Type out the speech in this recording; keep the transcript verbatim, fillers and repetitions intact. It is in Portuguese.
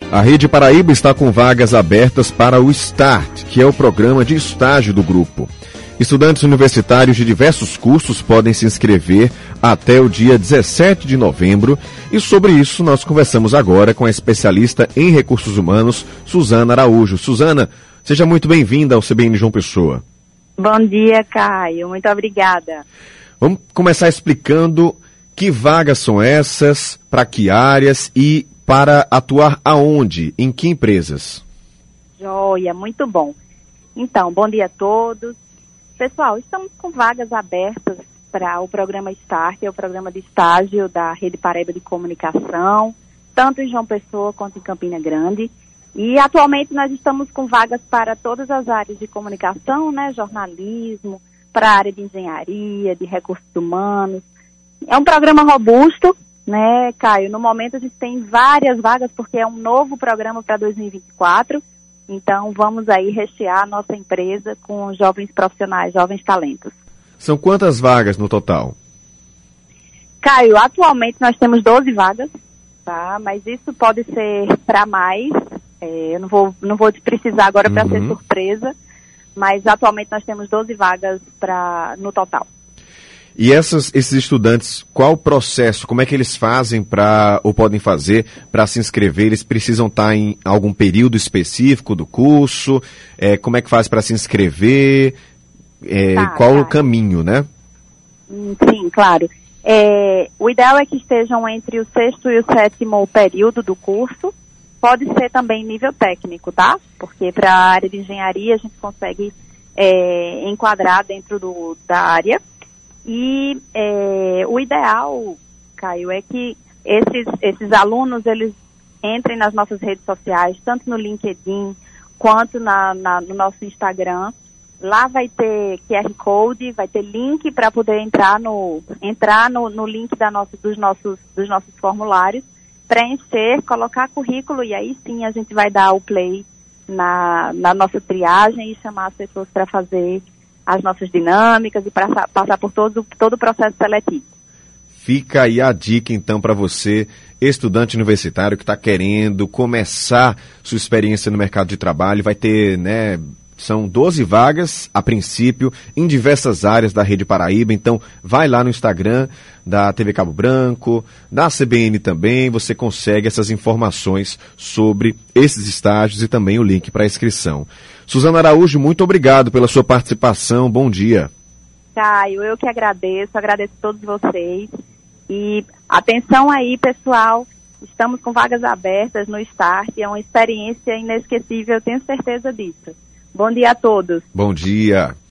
A Rede Paraíba está com vagas abertas para o START, que é o programa de estágio do grupo. Estudantes universitários de diversos cursos podem se inscrever até o dia dezessete de novembro e sobre isso nós conversamos agora com a especialista em recursos humanos, Suzana Araújo. Suzana, seja muito bem-vinda ao C B N João Pessoa. Bom dia, Caio. Muito obrigada. Vamos começar explicando que vagas são essas, para que áreas e para atuar aonde, em que empresas? Joia, muito bom. Então, bom dia a todos. Pessoal, estamos com vagas abertas para o programa START, é o programa de estágio da Rede Paraíba de Comunicação, tanto em João Pessoa quanto em Campina Grande. E atualmente nós estamos com vagas para todas as áreas de comunicação, né, jornalismo, para a área de engenharia, de recursos humanos. É um programa robusto, né, Caio? No momento a gente tem várias vagas porque é um novo programa para dois mil e vinte e quatro. Então, vamos aí rechear a nossa empresa com jovens profissionais, jovens talentos. São quantas vagas no total? Caio, atualmente nós temos doze vagas, tá? Mas isso pode ser para mais. É, eu não vou, não vou te precisar agora para uhum. ser surpresa, mas atualmente nós temos doze vagas pra, no total. E essas, esses estudantes, qual o processo, como é que eles fazem para, ou podem fazer para se inscrever? Eles precisam estar em algum período específico do curso? É, como é que faz para se inscrever? É, tá, qual tá. o caminho, né? Sim, claro. É, o ideal é que estejam entre o sexto e o sétimo período do curso. Pode ser também nível técnico, tá? Porque para a área de engenharia a gente consegue é, enquadrar dentro do, da área. E é, o ideal, Caio, é que esses, esses alunos, eles entrem nas nossas redes sociais, tanto no LinkedIn quanto na, na, no nosso Instagram. Lá vai ter Q R Code, vai ter link para poder entrar no, entrar no, no link da nossa, dos, nossos, dos nossos formulários, preencher, colocar currículo e aí sim a gente vai dar o play na, na nossa triagem e chamar as pessoas para fazer as nossas dinâmicas e passar, passar por todo, todo o processo seletivo. Fica aí a dica, então, para você, estudante universitário que está querendo começar sua experiência no mercado de trabalho. Vai ter, né, são doze vagas, a princípio, em diversas áreas da Rede Paraíba. Então, vai lá no Instagram da T V Cabo Branco, da C B N também, você consegue essas informações sobre esses estágios e também o link para a inscrição. Suzana Araújo, muito obrigado pela sua participação. Bom dia. Caio, eu que agradeço, agradeço a todos vocês. E atenção aí, pessoal, estamos com vagas abertas no START, é uma experiência inesquecível, eu tenho certeza disso. Bom dia a todos. Bom dia.